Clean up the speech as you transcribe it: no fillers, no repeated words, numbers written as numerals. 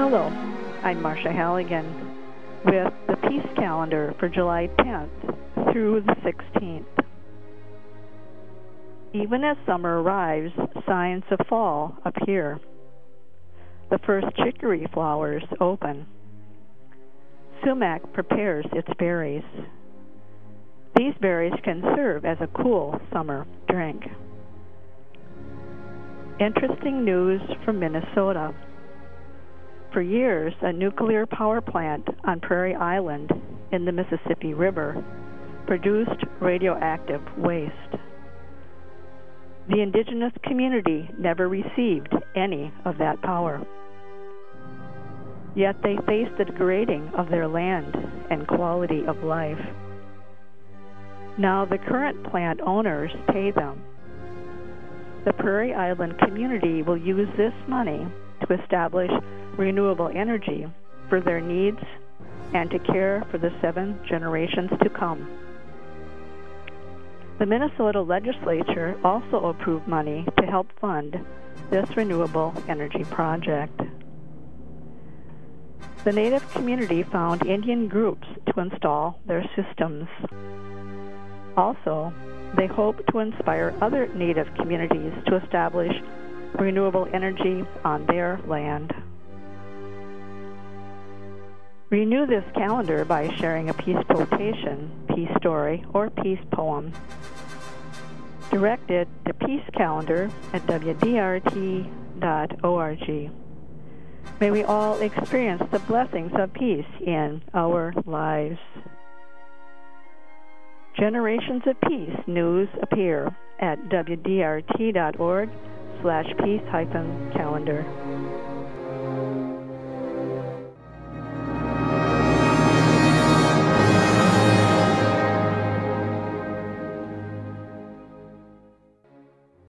Hello, I'm Marcia Halligan with the Peace Calendar for July 10th through the 16th. Even as summer arrives, signs of fall appear. The first chicory flowers open. Sumac prepares its berries. These berries can serve as a cool summer drink. Interesting news from Minnesota. For years, a nuclear power plant on Prairie Island in the Mississippi River produced radioactive waste. The indigenous community never received any of that power. Yet they faced the degrading of their land and quality of life. Now the current plant owners pay them. The Prairie Island community will use this money to establish renewable energy for their needs and to care for the 7 generations to come. The Minnesota legislature also approved money to help fund this renewable energy project. The Native community found Indian groups to install their systems. Also, they hope to inspire other Native communities to establish renewable energy on their land. Renew this calendar by sharing a peace quotation, peace story, or peace poem. Direct it to Peace Calendar at wdrt.org. May we all experience the blessings of peace in our lives. Generations of Peace news appear at wdrt.org/peace-calendar.